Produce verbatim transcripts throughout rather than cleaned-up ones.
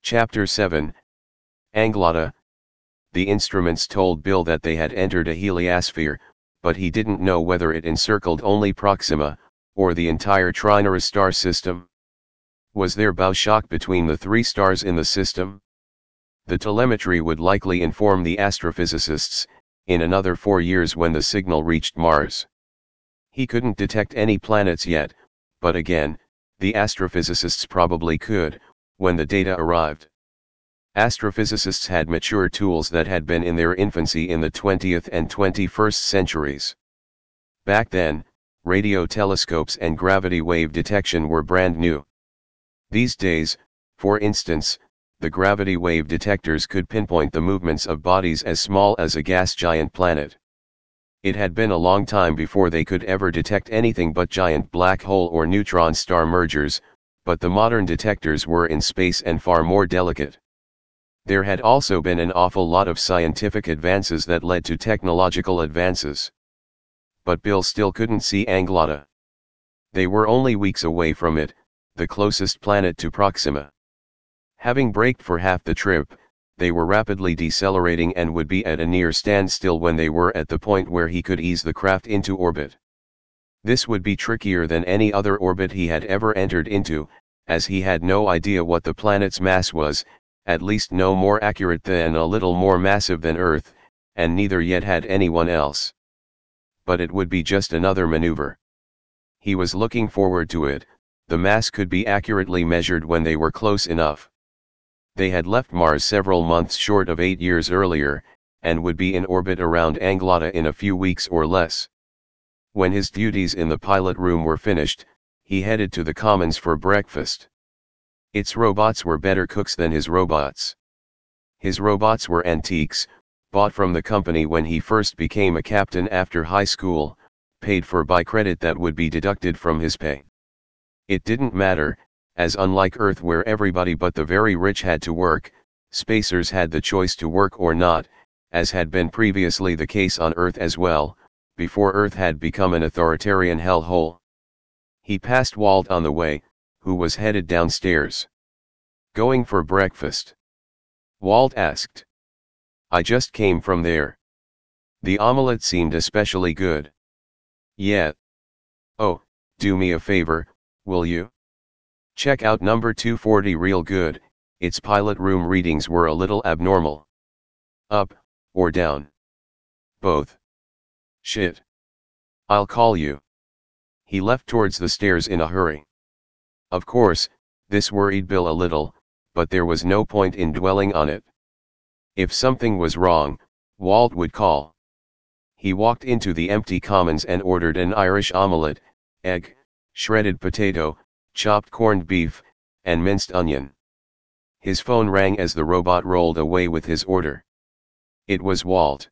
Chapter seven, Anglada. The instruments told Bill that they had entered a heliosphere, but he didn't know whether it encircled only Proxima, or the entire Trinora star system. Was there bow shock between the three stars in the system? The telemetry would likely inform the astrophysicists, in another four years when the signal reached Mars. He couldn't detect any planets yet, but again, the astrophysicists probably could, when the data arrived. Astrophysicists had mature tools that had been in their infancy in the twentieth and twenty-first centuries. Back then, radio telescopes and gravity wave detection were brand new. These days, for instance, the gravity wave detectors could pinpoint the movements of bodies as small as a gas giant planet. It had been a long time before they could ever detect anything but giant black hole or neutron star mergers, but the modern detectors were in space and far more delicate. There had also been an awful lot of scientific advances that led to technological advances. But Bill still couldn't see Anglada. They were only weeks away from it, the closest planet to Proxima. Having braked for half the trip, they were rapidly decelerating and would be at a near standstill when they were at the point where he could ease the craft into orbit. This would be trickier than any other orbit he had ever entered into, as he had no idea what the planet's mass was, at least no more accurate than a little more massive than Earth, and neither yet had anyone else. But it would be just another maneuver. He was looking forward to it. The mass could be accurately measured when they were close enough. They had left Mars several months short of eight years earlier, and would be in orbit around Anglada in a few weeks or less. When his duties in the pilot room were finished, he headed to the Commons for breakfast. Its robots were better cooks than his robots. His robots were antiques, bought from the company when he first became a captain after high school, paid for by credit that would be deducted from his pay. It didn't matter, as unlike Earth where everybody but the very rich had to work, spacers had the choice to work or not, as had been previously the case on Earth as well, before Earth had become an authoritarian hellhole. He passed Walt on the way, who was headed downstairs. "Going for breakfast?" Walt asked. "I just came from there. The omelette seemed especially good." "Yeah. Oh, do me a favor, will you? Check out number two forty real good. Its pilot room readings were a little abnormal." "Up, or down?" "Both." "Shit. I'll call you." He left towards the stairs in a hurry. Of course, this worried Bill a little, but there was no point in dwelling on it. If something was wrong, Walt would call. He walked into the empty Commons and ordered an Irish omelette, egg, shredded potato, chopped corned beef, and minced onion. His phone rang as the robot rolled away with his order. It was Walt.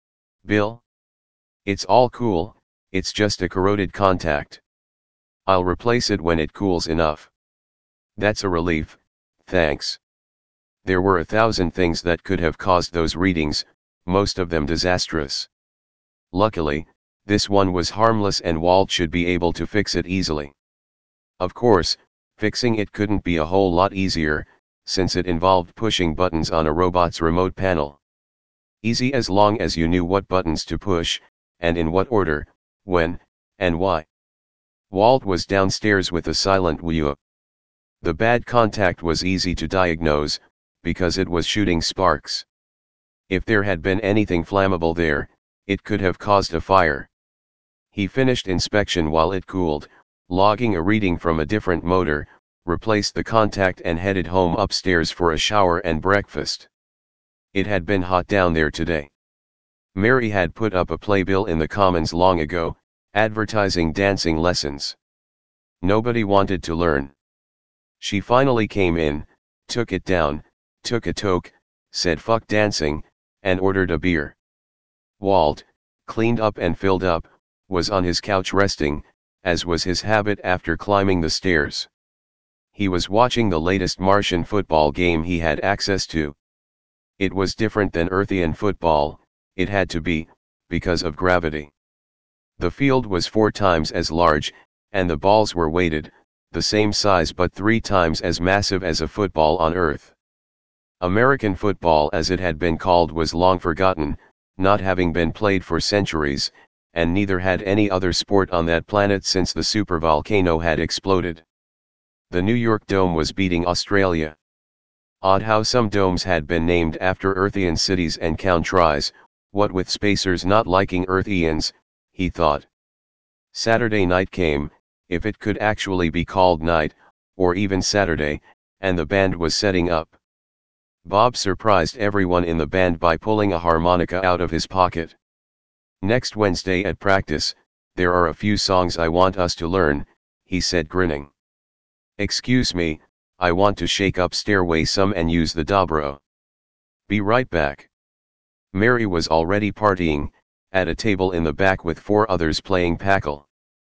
"Bill? It's all cool, it's just a corroded contact. I'll replace it when it cools enough." "That's a relief, thanks." There were a thousand things that could have caused those readings, most of them disastrous. Luckily, this one was harmless and Walt should be able to fix it easily. Of course, fixing it couldn't be a whole lot easier, since it involved pushing buttons on a robot's remote panel. Easy as long as you knew what buttons to push, and in what order, when, and why. Walt was downstairs with a silent whew. The bad contact was easy to diagnose, because it was shooting sparks. If there had been anything flammable there, it could have caused a fire. He finished inspection while it cooled, logging a reading from a different motor, replaced the contact and headed home upstairs for a shower and breakfast. It had been hot down there today. Mary had put up a playbill in the Commons long ago, advertising dancing lessons. Nobody wanted to learn. She finally came in, took it down, took a toke, said fuck dancing, and ordered a beer. Walt, cleaned up and filled up, was on his couch resting, as was his habit after climbing the stairs. He was watching the latest Martian football game he had access to. It was different than Earthian football, it had to be, because of gravity. The field was four times as large, and the balls were weighted, the same size but three times as massive as a football on Earth. American football as it had been called was long forgotten, not having been played for centuries, and neither had any other sport on that planet since the supervolcano had exploded. The New York Dome was beating Australia. Odd how some domes had been named after Earthian cities and countries, what with spacers not liking Earthians, he thought. Saturday night came, if it could actually be called night, or even Saturday, and the band was setting up. Bob surprised everyone in the band by pulling a harmonica out of his pocket. "Next Wednesday at practice, there are a few songs I want us to learn," he said, grinning. "Excuse me, I want to shake up Stairway some and use the dobro. Be right back." Mary was already partying, at a table in the back with four others playing packle.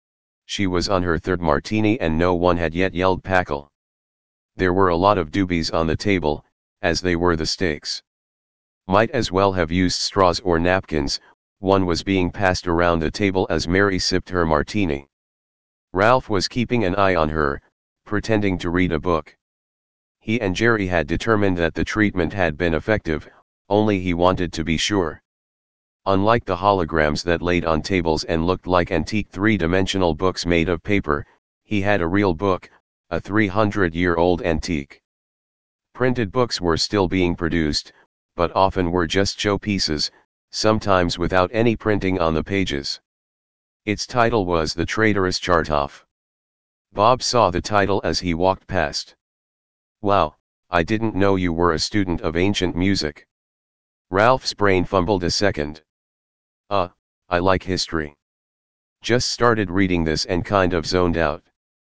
She was on her third martini and no one had yet yelled packle. There were a lot of doobies on the table, as they were the stakes. Might as well have used straws or napkins, one was being passed around the table as Mary sipped her martini. Ralph was keeping an eye on her, pretending to read a book. He and Jerry had determined that the treatment had been effective, only he wanted to be sure. Unlike the holograms that laid on tables and looked like antique three-dimensional books made of paper, he had a real book, a three hundred year old antique. Printed books were still being produced, but often were just showpieces, sometimes without any printing on the pages. Its title was The Traitorous Chartoff. Bob saw the title as he walked past. "Wow, I didn't know you were a student of ancient music." Ralph's brain fumbled a second. Uh, I like history. Just started reading this and kind of zoned out.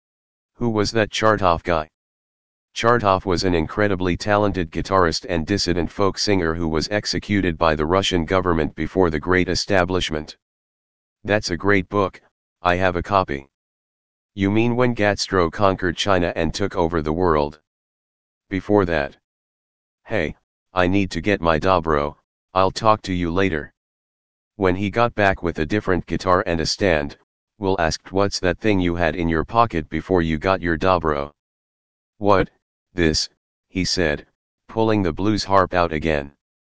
Who was that Chartoff guy? Chartoff was an incredibly talented guitarist and dissident folk singer who was executed by the Russian government before the Great Establishment. That's a great book, I have a copy. You mean when Gatstro conquered China and took over the world? Before that. Hey, I need to get my dobro, I'll talk to you later. When he got back with a different guitar and a stand, Will asked, "What's that thing you had in your pocket before you got your dobro?" "What, this," he said, pulling the blues harp out again.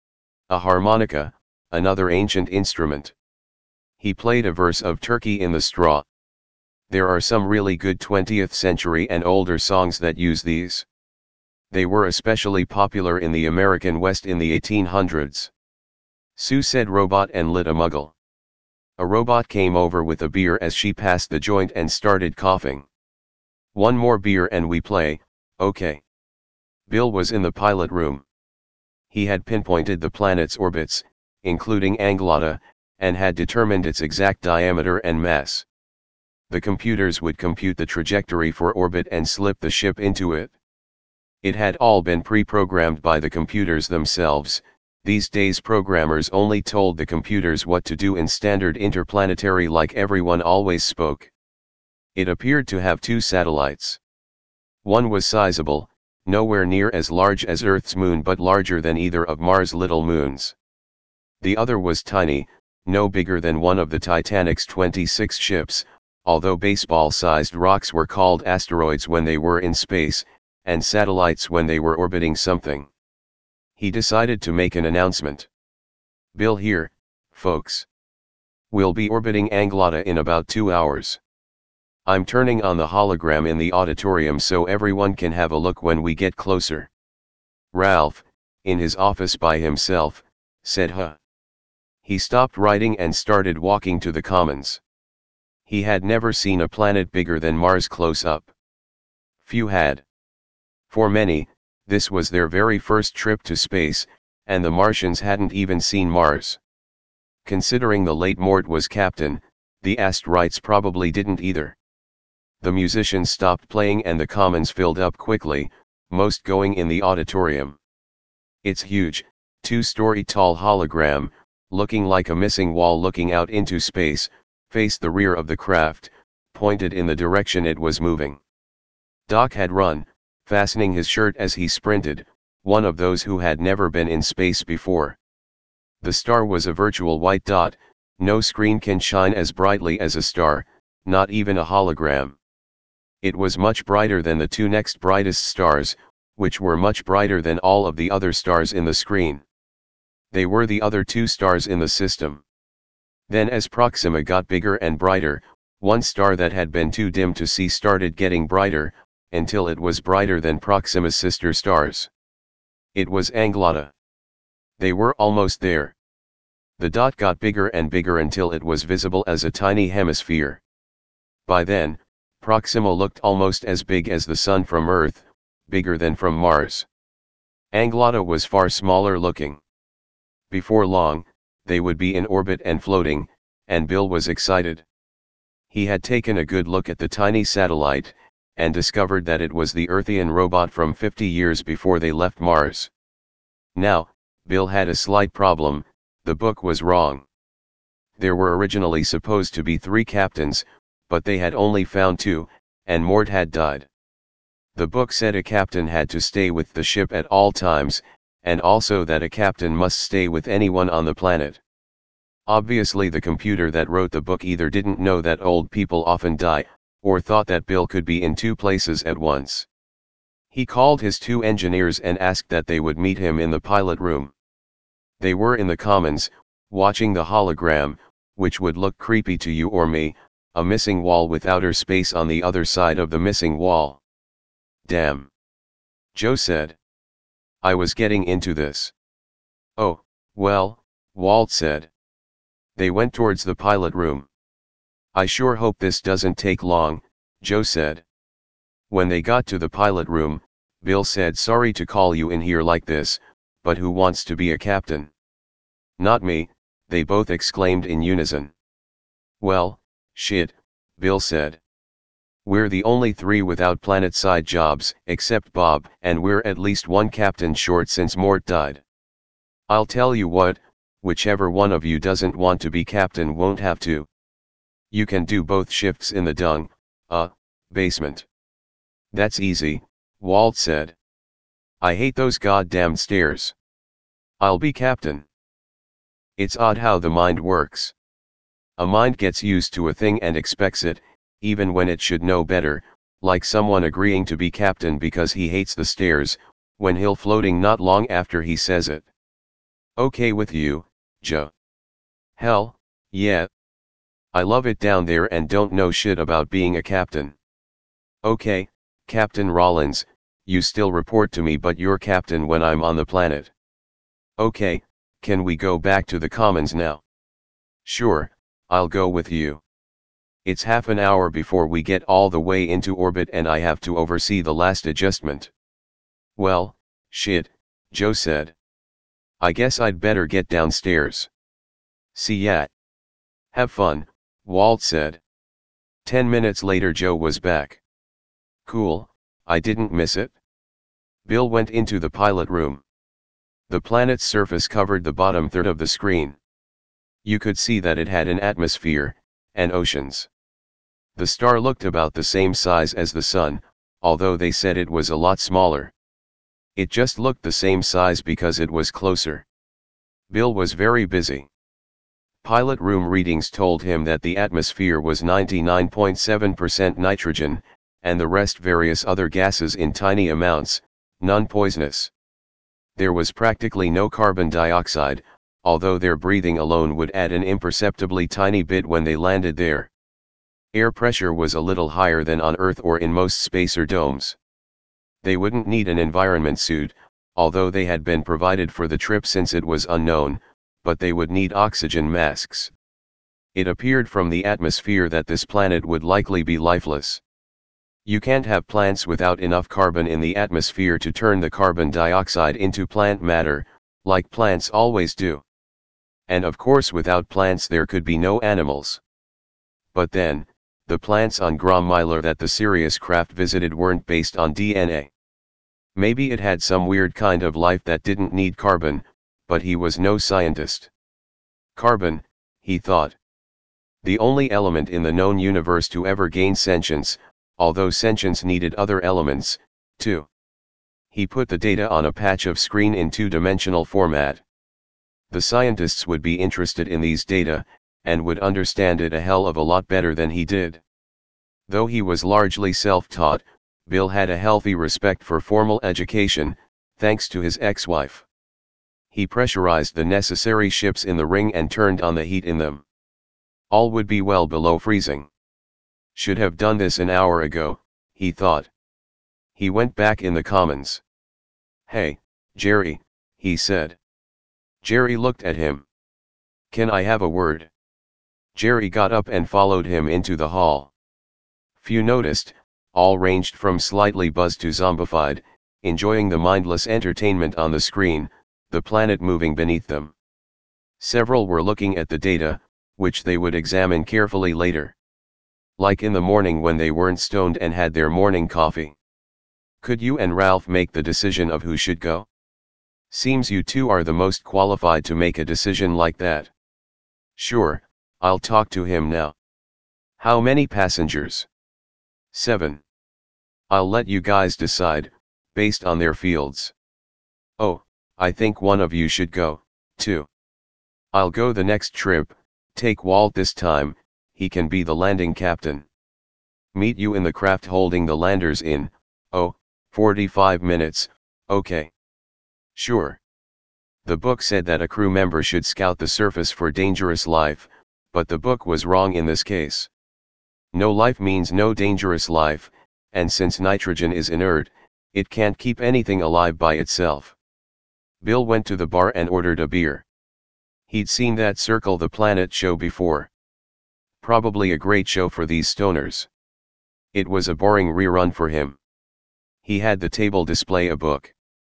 "A harmonica, another ancient instrument." He played a verse of Turkey in the Straw. There are some really good twentieth century and older songs that use these. They were especially popular in the American West in the eighteen hundreds. Sue said robot and lit a muggle. A robot came over with a beer as she passed the joint and started coughing. "One more beer and we play, okay?" Bill was in the pilot room. He had pinpointed the planet's orbits, including Anglada, and had determined its exact diameter and mass. The computers would compute the trajectory for orbit and slip the ship into it. It had all been pre-programmed by the computers themselves. These days programmers only told the computers what to do in standard interplanetary like everyone always spoke. It appeared to have two satellites. One was sizable, nowhere near as large as Earth's moon but larger than either of Mars' little moons. The other was tiny, no bigger than one of the Titanic's twenty-six ships, although baseball-sized rocks were called asteroids when they were in space, and satellites when they were orbiting something. He decided to make an announcement. "Bill here, folks. We'll be orbiting Anglada in about two hours. I'm turning on the hologram in the auditorium so everyone can have a look when we get closer." Ralph, in his office by himself, said huh. He stopped writing and started walking to the Commons. He had never seen a planet bigger than Mars close up. Few had. For many, this was their very first trip to space, and the Martians hadn't even seen Mars. Considering the late Mort was captain, the Asterites probably didn't either. The musicians stopped playing and the Commons filled up quickly, most going in the auditorium. Its huge, two-story tall hologram, looking like a missing wall looking out into space, faced the rear of the craft, pointed in the direction it was moving. Doc had run, fastening his shirt as he sprinted, one of those who had never been in space before. The star was a virtual white dot, no screen can shine as brightly as a star, not even a hologram. It was much brighter than the two next brightest stars, which were much brighter than all of the other stars in the screen. They were the other two stars in the system. Then as Proxima got bigger and brighter, one star that had been too dim to see started getting brighter, until it was brighter than Proxima's sister stars. It was Anglada. They were almost there. The dot got bigger and bigger until it was visible as a tiny hemisphere. By then, Proxima looked almost as big as the Sun from Earth, bigger than from Mars. Anglada was far smaller looking. Before long, they would be in orbit and floating, and Bill was excited. He had taken a good look at the tiny satellite, and discovered that it was the Earthian robot from fifty years before they left Mars. Now, Bill had a slight problem: the book was wrong. There were originally supposed to be three captains, but they had only found two, and Mort had died. The book said a captain had to stay with the ship at all times, and also that a captain must stay with anyone on the planet. Obviously the computer that wrote the book either didn't know that old people often die, or thought that Bill could be in two places at once. He called his two engineers and asked that they would meet him in the pilot room. They were in the Commons, watching the hologram, which would look creepy to you or me, a missing wall with outer space on the other side of the missing wall. Damn. Joe said. I was getting into this. Oh, well, Walt said. They went towards the pilot room. I sure hope this doesn't take long, Joe said. When they got to the pilot room, Bill said, sorry to call you in here like this, but who wants to be a captain? Not me, they both exclaimed in unison. Well, shit, Bill said. We're the only three without planet-side jobs, except Bob, and we're at least one captain short since Mort died. I'll tell you what, whichever one of you doesn't want to be captain won't have to. You can do both shifts in the dung, uh, basement. That's easy, Walt said. I hate those goddamn stairs. I'll be captain. It's odd how the mind works. A mind gets used to a thing and expects it, even when it should know better, like someone agreeing to be captain because he hates the stairs, when he'll floating not long after he says it. Okay with you, Joe? Hell, yeah. I love it down there and don't know shit about being a captain. Okay, Captain Rollins, you still report to me but you're captain when I'm on the planet. Okay, can we go back to the Commons now? Sure, I'll go with you. It's half an hour before we get all the way into orbit and I have to oversee the last adjustment. Well, shit, Joe said. I guess I'd better get downstairs. See ya. Have fun, Walt said. Ten minutes later Joe was back. Cool, I didn't miss it. Bill went into the pilot room. The planet's surface covered the bottom third of the screen. You could see that it had an atmosphere, and oceans. The star looked about the same size as the Sun, although they said it was a lot smaller. It just looked the same size because it was closer. Bill was very busy. Pilot room readings told him that the atmosphere was ninety-nine point seven percent nitrogen, and the rest various other gases in tiny amounts, none poisonous. There was practically no carbon dioxide, although their breathing alone would add an imperceptibly tiny bit when they landed there. Air pressure was a little higher than on Earth or in most spacer domes. They wouldn't need an environment suit, although they had been provided for the trip since it was unknown, but they would need oxygen masks. It appeared from the atmosphere that this planet would likely be lifeless. You can't have plants without enough carbon in the atmosphere to turn the carbon dioxide into plant matter, like plants always do. And of course without plants there could be no animals. But then, the plants on Gram Miller that the Sirius craft visited weren't based on D N A. Maybe it had some weird kind of life that didn't need carbon, but he was no scientist. Carbon, he thought. The only element in the known universe to ever gain sentience, although sentience needed other elements, too. He put the data on a patch of screen in two-dimensional format. The scientists would be interested in these data, and would understand it a hell of a lot better than he did. Though he was largely self-taught, Bill had a healthy respect for formal education, thanks to his ex-wife. He pressurized the necessary ships in the ring and turned on the heat in them. All would be well below freezing. Should have done this an hour ago, he thought. He went back in the commons. "Hey, Jerry," he said. Jerry looked at him. "Can I have a word?" Jerry got up and followed him into the hall. Few noticed, all ranged from slightly buzzed to zombified, enjoying the mindless entertainment on the screen, the planet moving beneath them. Several were looking at the data, which they would examine carefully later. Like in the morning when they weren't stoned and had their morning coffee. "Could you and Ralph make the decision of who should go? Seems you two are the most qualified to make a decision like that." "Sure, I'll talk to him now." "How many passengers?" "Seven. I'll let you guys decide, based on their fields." "Oh, I think one of you should go, too." "I'll go the next trip, take Walt this time, he can be the landing captain." "Meet you in the craft holding the landers in, oh, forty-five minutes, okay." "Sure." The book said that a crew member should scout the surface for dangerous life, but the book was wrong in this case. No life means no dangerous life, and since nitrogen is inert, it can't keep anything alive by itself. Bill went to the bar and ordered a beer. He'd seen that Circle the Planet show before. Probably a great show for these stoners. It was a boring rerun for him. He had the table display a book.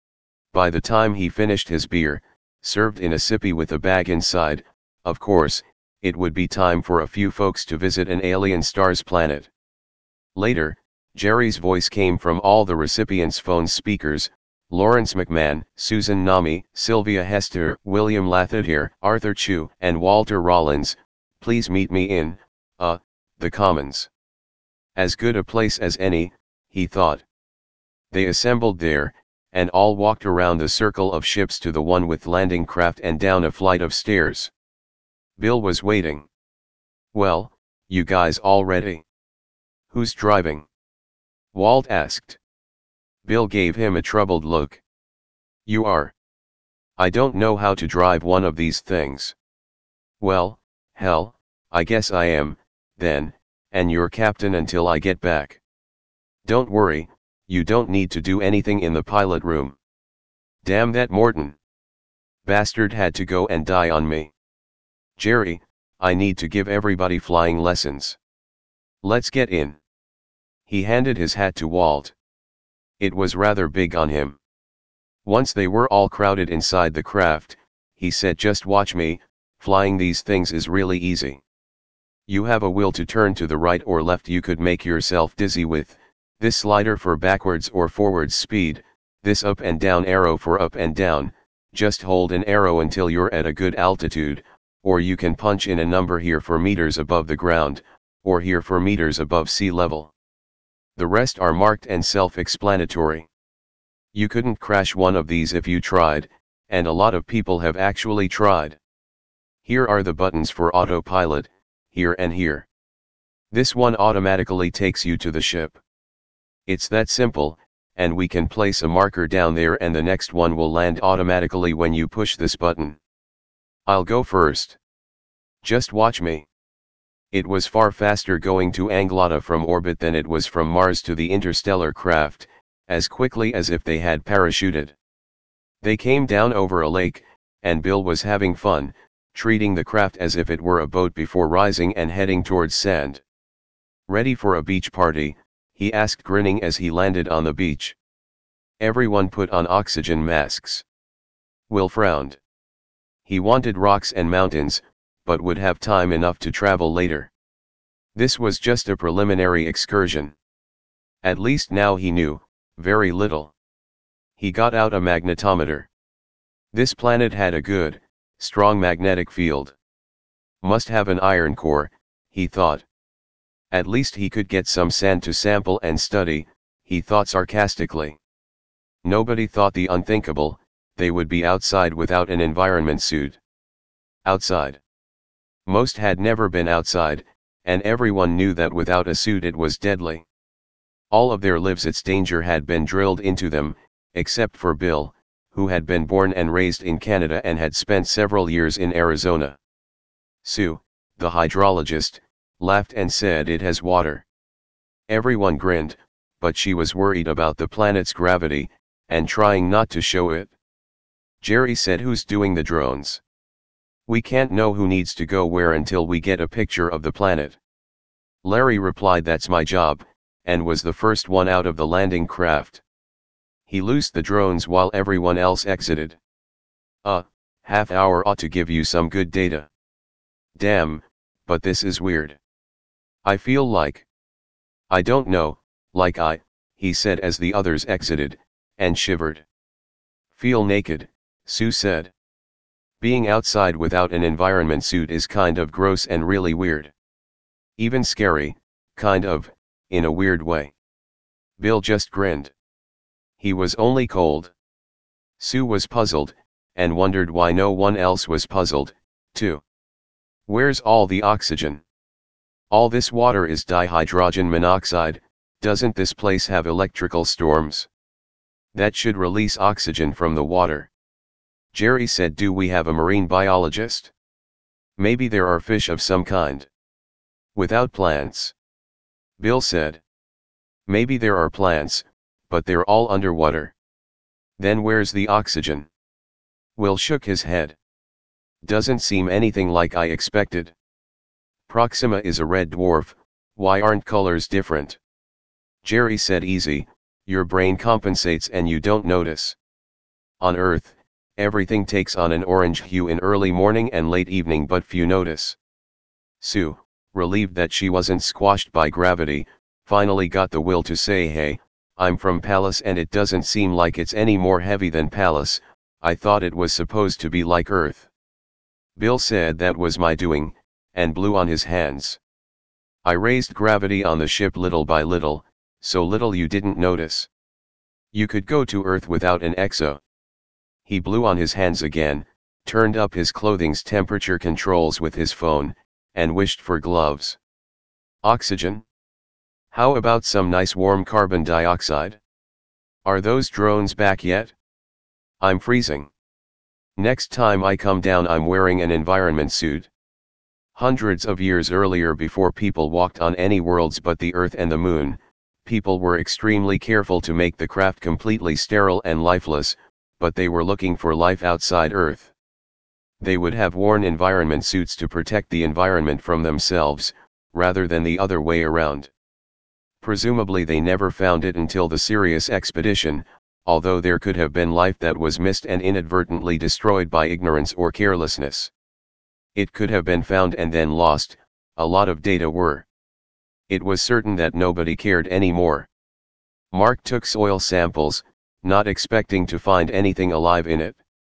By the time he finished his beer, served in a sippy with a bag inside, of course, it would be time for a few folks to visit an alien star's planet. Later, Jerry's voice came from all the recipients' phone speakers: Lawrence McMahon, Susan Nami, Sylvia Hester, William Lathater, Arthur Chu, and Walter Rollins, "Please meet me in, uh, the Commons." As good a place as any, he thought. They assembled there, and all walked around the circle of ships to the one with landing craft and down a flight of stairs. Bill was waiting. "Well, you guys all ready?" "Who's driving?" Walt asked. Bill gave him a troubled look. "You are." "I don't know how to drive one of these things." "Well, hell, I guess I am, then, and you're captain until I get back." "Don't worry, you don't need to do anything in the pilot room." "Damn that Morton. Bastard had to go and die on me." "Jerry, I need to give everybody flying lessons." "Let's get in." He handed his hat to Walt. It was rather big on him. Once they were all crowded inside the craft, he said, "Just watch me, flying these things is really easy. You have a will to turn to the right or left you could make yourself dizzy with, this slider for backwards or forwards speed, this up and down arrow for up and down, just hold an arrow until you're at a good altitude, or you can punch in a number here for meters above the ground, or here for meters above sea level. The rest are marked and self-explanatory. You couldn't crash one of these if you tried, and a lot of people have actually tried. Here are the buttons for autopilot, here and here. This one automatically takes you to the ship. It's that simple, and we can place a marker down there and the next one will land automatically when you push this button. I'll go first. Just watch me." It was far faster going to Anglada from orbit than it was from Mars to the interstellar craft, as quickly as if they had parachuted. They came down over a lake, and Bill was having fun, treating the craft as if it were a boat before rising and heading towards sand. "Ready for a beach party?" he asked, grinning as he landed on the beach. Everyone put on oxygen masks. Will frowned. He wanted rocks and mountains, but would have time enough to travel later. This was just a preliminary excursion. At least now he knew very little. He got out a magnetometer. This planet had a good, strong magnetic field. Must have an iron core, he thought. At least he could get some sand to sample and study, he thought sarcastically. Nobody thought the unthinkable, they would be outside without an environment suit. Outside. Most had never been outside, and everyone knew that without a suit it was deadly. All of their lives its danger had been drilled into them, except for Bill, who had been born and raised in Canada and had spent several years in Arizona. Sue, the hydrologist, laughed and said it has water. Everyone grinned, but she was worried about the planet's gravity, and trying not to show it. Jerry said, "Who's doing the drones? We can't know who needs to go where until we get a picture of the planet." Larry replied, "That's my job," and was the first one out of the landing craft. He loosed the drones while everyone else exited. "A half hour ought to give you some good data. Damn, but this is weird. I feel like... I don't know, like I," he said as the others exited, and shivered. "Feel naked," Sue said. "Being outside without an environment suit is kind of gross and really weird. Even scary, kind of, in a weird way." Bill just grinned. He was only cold. Sue was puzzled, and wondered why no one else was puzzled, too. "Where's all the oxygen? All this water is dihydrogen monoxide. Doesn't this place have electrical storms? That should release oxygen from the water." Jerry said, "Do we have a marine biologist? Maybe there are fish of some kind. Without plants." Bill said, "Maybe there are plants, but they're all underwater. Then where's the oxygen?" Will shook his head. "Doesn't seem anything like I expected. Proxima is a red dwarf, why aren't colors different?" Jerry said, "Easy, your brain compensates and you don't notice. On Earth, everything takes on an orange hue in early morning and late evening, but few notice." Sue, relieved that she wasn't squashed by gravity, finally got the will to say, "Hey, I'm from Pallas and it doesn't seem like it's any more heavy than Pallas. I thought it was supposed to be like Earth." Bill said, "That was my doing," and blew on his hands. "I raised gravity on the ship little by little, so little you didn't notice. You could go to Earth without an exo." He blew on his hands again, turned up his clothing's temperature controls with his phone, and wished for gloves. "Oxygen? How about some nice warm carbon dioxide? Are those drones back yet? I'm freezing. Next time I come down I'm wearing an environment suit." Hundreds of years earlier, before people walked on any worlds but the Earth and the Moon, people were extremely careful to make the craft completely sterile and lifeless, but they were looking for life outside Earth. They would have worn environment suits to protect the environment from themselves, rather than the other way around. Presumably they never found it until the Sirius expedition, although there could have been life that was missed and inadvertently destroyed by ignorance or carelessness. It could have been found and then lost. A lot of data were. It was certain that nobody cared anymore. Mark took soil samples, not expecting to find anything alive in it.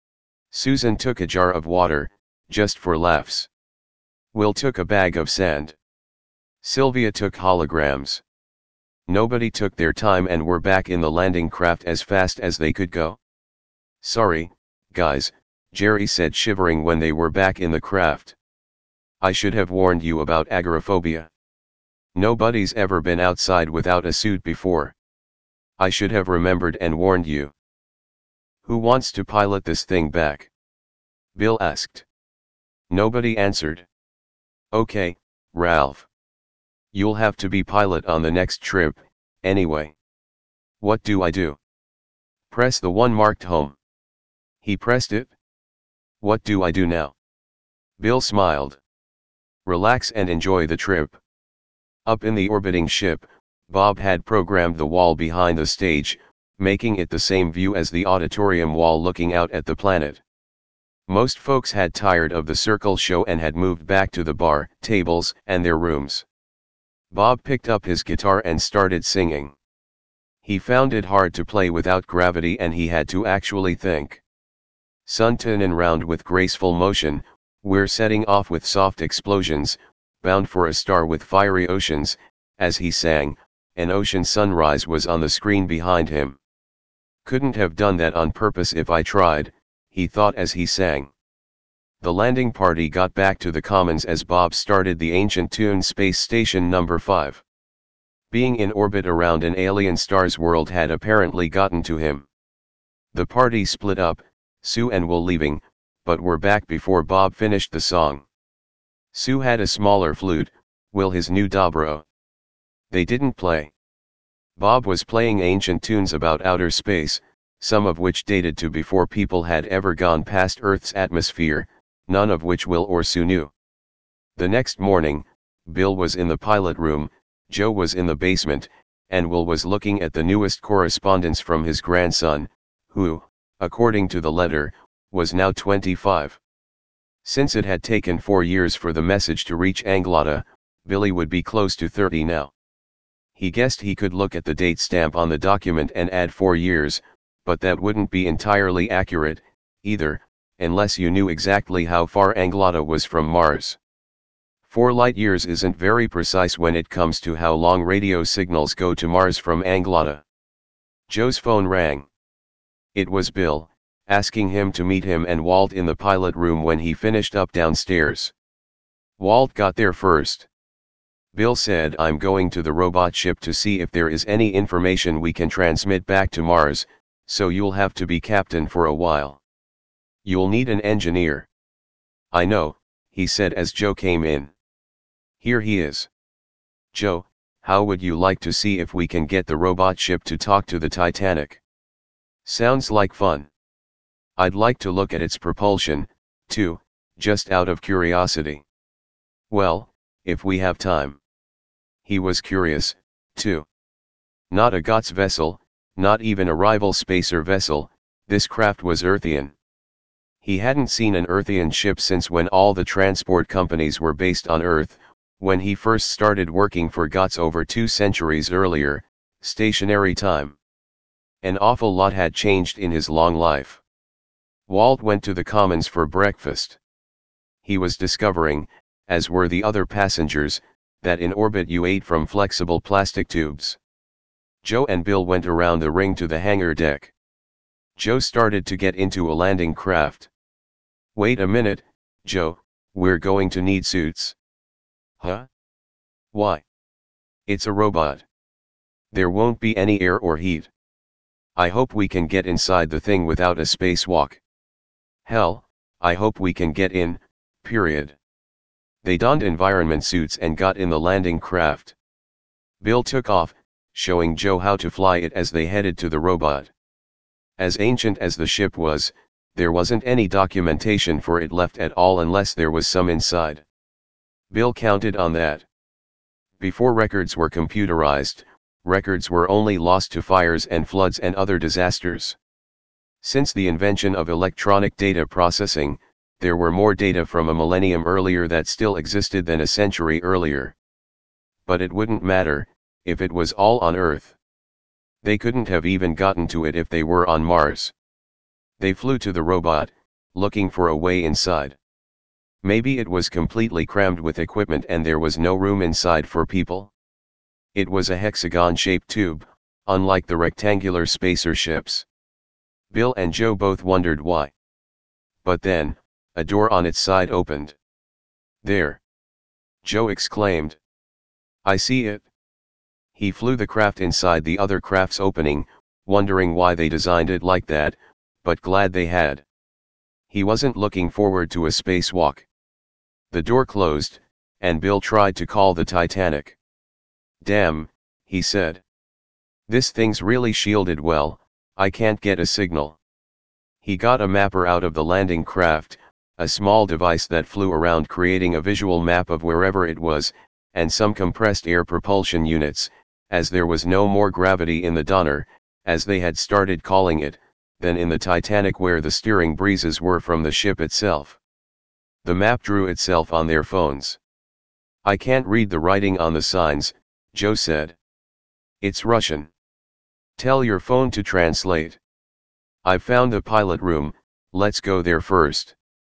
Susan took a jar of water, just for laughs. Will took a bag of sand. Sylvia took holograms. Nobody took their time and were back in the landing craft as fast as they could go. "Sorry, guys," Jerry said, shivering when they were back in the craft. "I should have warned you about agoraphobia. Nobody's ever been outside without a suit before. I should have remembered and warned you." "Who wants to pilot this thing back?" Bill asked. Nobody answered. "Okay, Ralph. You'll have to be pilot on the next trip, anyway." "What do I do?" "Press the one marked home." He pressed it. "What do I do now?" Bill smiled. "Relax and enjoy the trip." Up in the orbiting ship, Bob had programmed the wall behind the stage, making it the same view as the auditorium wall looking out at the planet. Most folks had tired of the circle show and had moved back to the bar, tables, and their rooms. Bob picked up his guitar and started singing. He found it hard to play without gravity and he had to actually think. "Sun turnin' round with graceful motion, we're setting off with soft explosions, bound for a star with fiery oceans." As he sang, an ocean sunrise was on the screen behind him. "Couldn't have done that on purpose if I tried," he thought as he sang. The landing party got back to the Commons as Bob started the ancient tune Space Station number five. Being in orbit around an alien star's world had apparently gotten to him. The party split up, Sue and Will leaving, but were back before Bob finished the song. Sue had a smaller flute, Will his new dobro. They didn't play. Bob was playing ancient tunes about outer space, some of which dated to before people had ever gone past Earth's atmosphere, none of which Will or Sue knew. The next morning, Bill was in the pilot room, Joe was in the basement, and Will was looking at the newest correspondence from his grandson, who, according to the letter, was now twenty-five. Since it had taken four years for the message to reach Anglada, Billy would be close to thirty now. He guessed he could look at the date stamp on the document and add four years, but that wouldn't be entirely accurate, either, unless you knew exactly how far Anglada was from Mars. Four light years isn't very precise when it comes to how long radio signals go to Mars from Anglada. Joe's phone rang. It was Bill, asking him to meet him and Walt in the pilot room when he finished up downstairs. Walt got there first. Bill said, "I'm going to the robot ship to see if there is any information we can transmit back to Mars, so you'll have to be captain for a while. You'll need an engineer." "I know," he said as Joe came in. "Here he is. Joe, how would you like to see if we can get the robot ship to talk to the Titanic?" "Sounds like fun. I'd like to look at its propulsion, too, just out of curiosity." "Well, if we have time." He was curious, too. Not a G O T S vessel, not even a rival spacer vessel, this craft was Earthian. He hadn't seen an Earthian ship since when all the transport companies were based on Earth, when he first started working for G O T S over two centuries earlier, stationary time. An awful lot had changed in his long life. Walt went to the Commons for breakfast. He was discovering, as were the other passengers, that in orbit you ate from flexible plastic tubes. Joe and Bill went around the ring to the hangar deck. Joe started to get into a landing craft. "Wait a minute, Joe, we're going to need suits." "Huh? Why?" "It's a robot. There won't be any air or heat. I hope we can get inside the thing without a spacewalk. Hell, I hope we can get in, period." They donned environment suits and got in the landing craft. Bill took off, showing Joe how to fly it as they headed to the robot. As ancient as the ship was, there wasn't any documentation for it left at all unless there was some inside. Bill counted on that. Before records were computerized, records were only lost to fires and floods and other disasters. Since the invention of electronic data processing, there were more data from a millennium earlier that still existed than a century earlier. But it wouldn't matter, if it was all on Earth. They couldn't have even gotten to it if they were on Mars. They flew to the robot, looking for a way inside. Maybe it was completely crammed with equipment and there was no room inside for people. It was a hexagon-shaped tube, unlike the rectangular spacer ships. Bill and Joe both wondered why. But then, a door on its side opened. "There!" Joe exclaimed. "I see it." He flew the craft inside the other craft's opening, wondering why they designed it like that, but glad they had. He wasn't looking forward to a spacewalk. The door closed, and Bill tried to call the Titanic. "Damn," he said. "This thing's really shielded well, I can't get a signal." He got a mapper out of the landing craft, a small device that flew around creating a visual map of wherever it was, and some compressed air propulsion units, as there was no more gravity in the Donner, as they had started calling it, than in the Titanic where the steering breezes were from the ship itself. The map drew itself on their phones. "I can't read the writing on the signs," Joe said. "It's Russian." "Tell your phone to translate." "I've found the pilot room, let's go there first."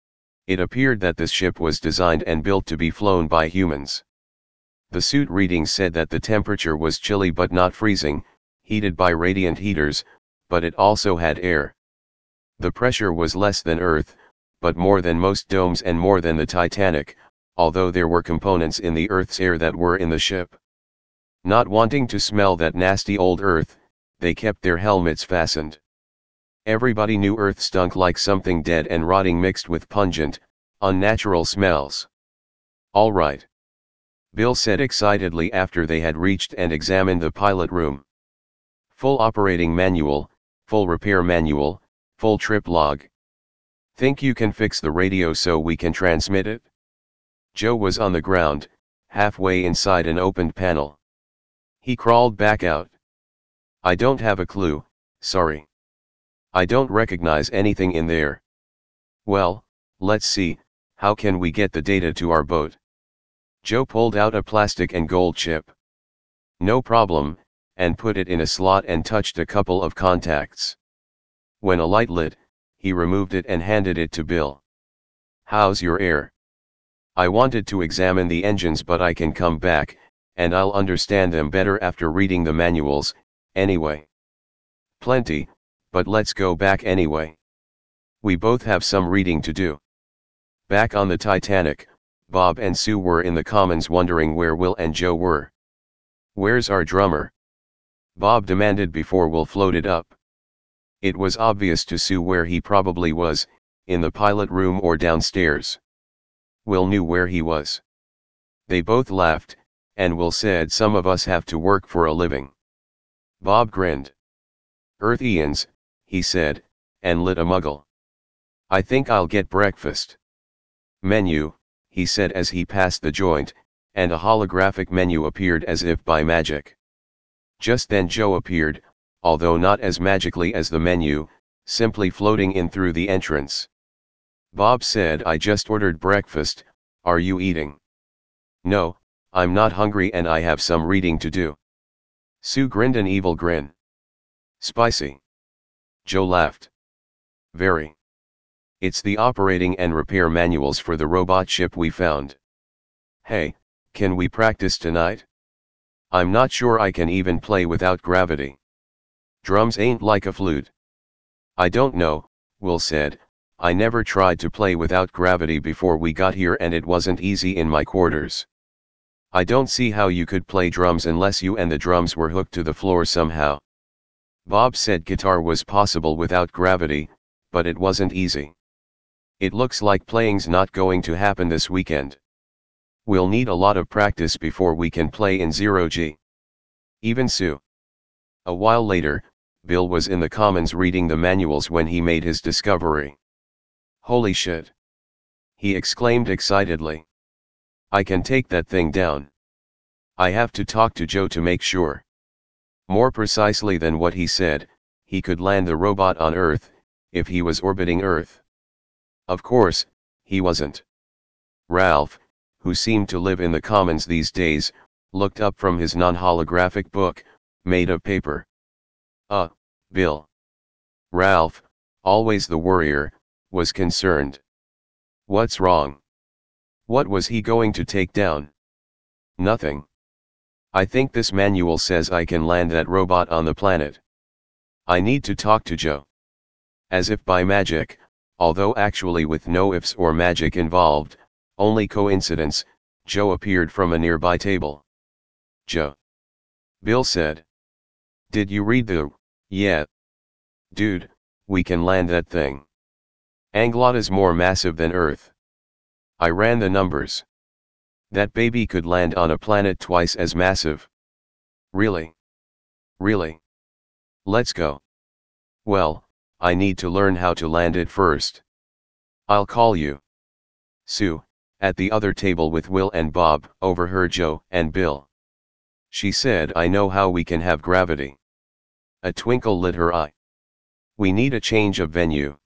It appeared that this ship was designed and built to be flown by humans. The suit readings said that the temperature was chilly but not freezing, heated by radiant heaters, but it also had air. The pressure was less than Earth, but more than most domes and more than the Titanic, although there were components in the Earth's air that were in the ship. Not wanting to smell that nasty old earth, they kept their helmets fastened. Everybody knew earth stunk like something dead and rotting mixed with pungent, unnatural smells. "All right," Bill said excitedly after they had reached and examined the pilot room. "Full operating manual, full repair manual, full trip log. Think you can fix the radio so we can transmit it?" Joe was on the ground, halfway inside an opened panel. He crawled back out. "I don't have a clue, sorry. I don't recognize anything in there." "Well, let's see, how can we get the data to our boat?" Joe pulled out a plastic and gold chip. "No problem," and put it in a slot and touched a couple of contacts. When a light lit, he removed it and handed it to Bill. "How's your air?" "I wanted to examine the engines, but I can come back, and I'll understand them better after reading the manuals, anyway." "Plenty, but let's go back anyway. We both have some reading to do." Back on the Titanic, Bob and Sue were in the Commons wondering where Will and Joe were. "Where's our drummer?" Bob demanded before Will floated up. It was obvious to Sue where he probably was, in the pilot room or downstairs. Will knew where he was. They both laughed, and Will said, "Some of us have to work for a living." Bob grinned. "Earthians," he said, and lit a muggle. "I think I'll get breakfast." "Menu," he said as he passed the joint, and a holographic menu appeared as if by magic. Just then Joe appeared, although not as magically as the menu, simply floating in through the entrance. Bob said, "I just ordered breakfast, are you eating?" "No, I'm not hungry and I have some reading to do." Sue grinned an evil grin. "Spicy?" Joe laughed. "Very. It's the operating and repair manuals for the robot ship we found. Hey, can we practice tonight? I'm not sure I can even play without gravity. Drums ain't like a flute." "I don't know," Will said, "I never tried to play without gravity before we got here and it wasn't easy in my quarters. I don't see how you could play drums unless you and the drums were hooked to the floor somehow." Bob said guitar was possible without gravity, but it wasn't easy. "It looks like playing's not going to happen this weekend. We'll need a lot of practice before we can play in zero G. Even Sue." A while later, Bill was in the Commons reading the manuals when he made his discovery. "Holy shit!" he exclaimed excitedly. "I can take that thing down. I have to talk to Joe to make sure." More precisely than what he said, he could land the robot on Earth, if he was orbiting Earth. Of course, he wasn't. Ralph, who seemed to live in the Commons these days, looked up from his non-holographic book, made of paper. "Uh, Bill." Ralph, always the worrier, was concerned. "What's wrong? What was he going to take down?" "Nothing. I think this manual says I can land that robot on the planet. I need to talk to Joe." As if by magic, although actually with no ifs or magic involved, only coincidence, Joe appeared from a nearby table. "Joe," Bill said. "Did you read the, yeah. Dude, we can land that thing. Anglotta's more massive than Earth. I ran the numbers. That baby could land on a planet twice as massive." "Really? Really? Let's go." "Well, I need to learn how to land it first. I'll call you." Sue, at the other table with Will and Bob, overheard Joe and Bill. She said, "I know how we can have gravity." A twinkle lit her eye. "We need a change of venue."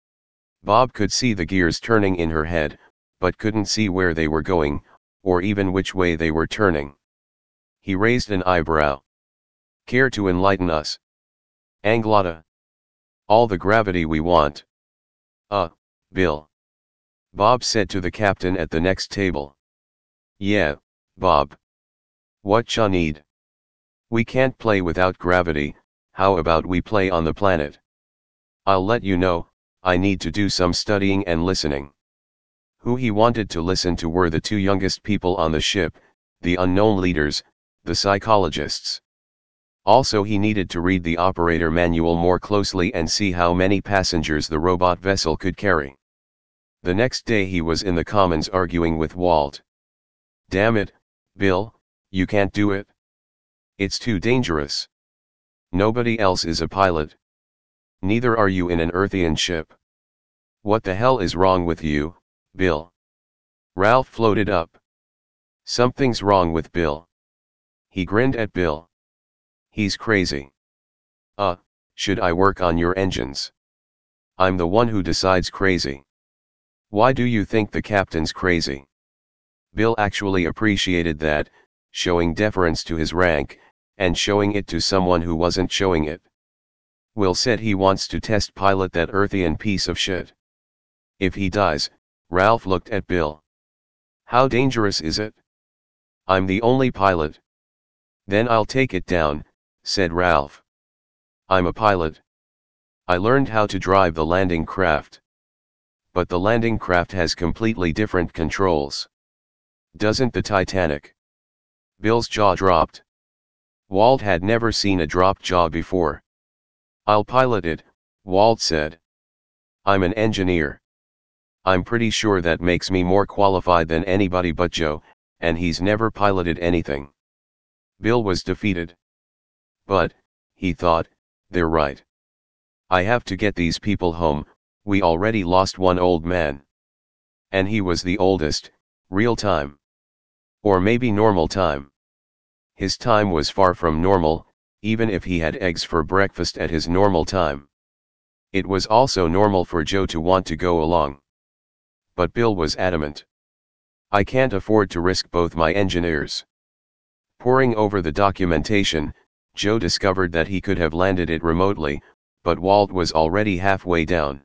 Bob could see the gears turning in her head, but couldn't see where they were going, or even which way they were turning. He raised an eyebrow. "Care to enlighten us?" "Anglotta. All the gravity we want." "Uh, Bill," Bob said to the captain at the next table. "Yeah, Bob. What cha need? We can't play without gravity, how about we play on the planet? I'll let you know, I need to do some studying and listening." Who he wanted to listen to were the two youngest people on the ship, the unknown leaders, the psychologists. Also, he needed to read the operator manual more closely and see how many passengers the robot vessel could carry. The next day he was in the Commons arguing with Walt. "Damn it, Bill, you can't do it. It's too dangerous. Nobody else is a pilot. Neither are you in an Earthian ship. What the hell is wrong with you, Bill?" Ralph floated up. "Something's wrong with Bill." He grinned at Bill. "He's crazy. Uh, should I work on your engines? I'm the one who decides crazy. Why do you think the captain's crazy?" Bill actually appreciated that, showing deference to his rank, and showing it to someone who wasn't showing it. Will said he wants to test pilot that Earthian piece of shit. If he does, Ralph looked at Bill. "How dangerous is it?" "I'm the only pilot." "Then I'll take it down," said Ralph. "I'm a pilot. I learned how to drive the landing craft. But the landing craft has completely different controls. Doesn't the Titanic?" Bill's jaw dropped. Walt had never seen a dropped jaw before. "I'll pilot it," Walt said. "I'm an engineer. I'm pretty sure that makes me more qualified than anybody but Joe, and he's never piloted anything." Bill was defeated. But, he thought, they're right. I have to get these people home. We already lost one old man. And he was the oldest, real time. Or maybe normal time. His time was far from normal, even if he had eggs for breakfast at his normal time. It was also normal for Joe to want to go along. But Bill was adamant. "I can't afford to risk both my engineers." Poring over the documentation, Joe discovered that he could have landed it remotely, but Walt was already halfway down.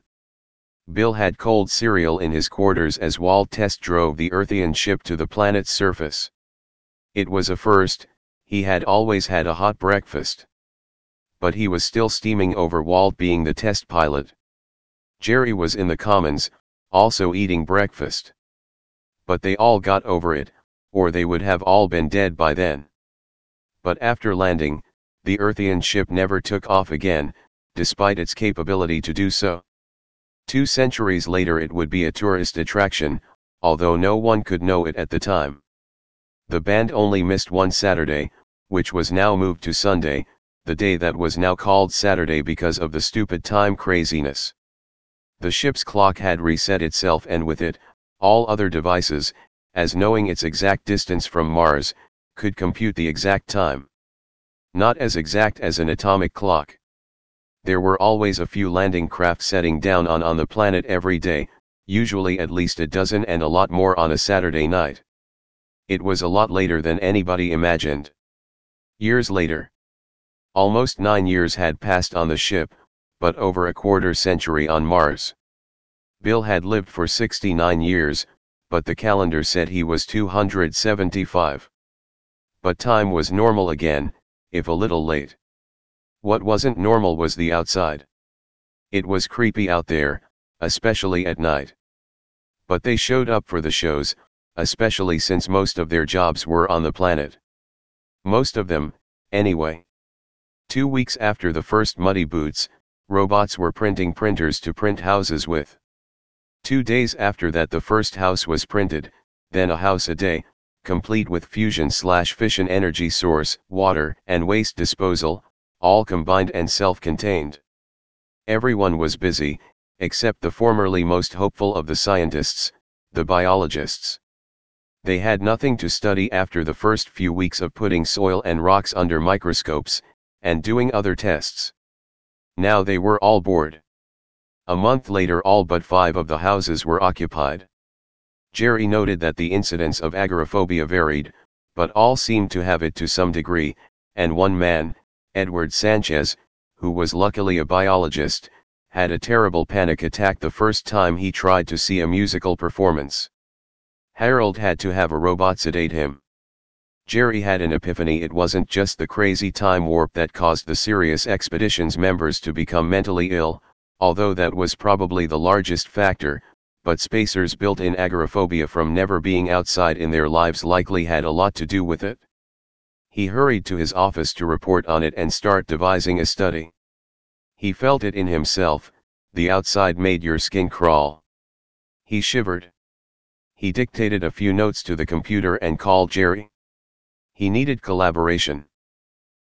Bill had cold cereal in his quarters as Walt test drove the Earthian ship to the planet's surface. It was a first. He had always had a hot breakfast. But he was still steaming over Walt being the test pilot. Jerry was in the Commons, also eating breakfast. But they all got over it, or they would have all been dead by then. But after landing, the Earthian ship never took off again, despite its capability to do so. Two centuries later it would be a tourist attraction, although no one could know it at the time. The band only missed one Saturday, which was now moved to Sunday, the day that was now called Saturday because of the stupid time craziness. The ship's clock had reset itself, and with it, all other devices, as knowing its exact distance from Mars, could compute the exact time. Not as exact as an atomic clock. There were always a few landing craft setting down on on the planet every day, usually at least a dozen, and a lot more on a Saturday night. It was a lot later than anybody imagined. Years later. Almost nine years had passed on the ship, but over a quarter century on Mars. Bill had lived for sixty-nine years, but the calendar said he was two hundred seventy-five. But time was normal again, if a little late. What wasn't normal was the outside. It was creepy out there, especially at night. But they showed up for the shows, especially since most of their jobs were on the planet. Most of them, anyway. Two weeks after the first Muddy Boots, robots were printing printers to print houses with. Two days after that the first house was printed, then a house a day, complete with fusion slash fission energy source, water and waste disposal, all combined and self-contained. Everyone was busy, except the formerly most hopeful of the scientists, the biologists. They had nothing to study after the first few weeks of putting soil and rocks under microscopes, and doing other tests. Now they were all bored. A month later all but five of the houses were occupied. Jerry noted that the incidence of agoraphobia varied, but all seemed to have it to some degree, and one man, Edward Sanchez, who was luckily a biologist, had a terrible panic attack the first time he tried to see a musical performance. Harold had to have a robot sedate him. Jerry had an epiphany: it wasn't just the crazy time warp that caused the Sirius Expeditions members to become mentally ill, although that was probably the largest factor, but spacers' built-in agoraphobia from never being outside in their lives likely had a lot to do with it. He hurried to his office to report on it and start devising a study. He felt it in himself, the outside made your skin crawl. He shivered. He dictated a few notes to the computer and called Jerry. He needed collaboration.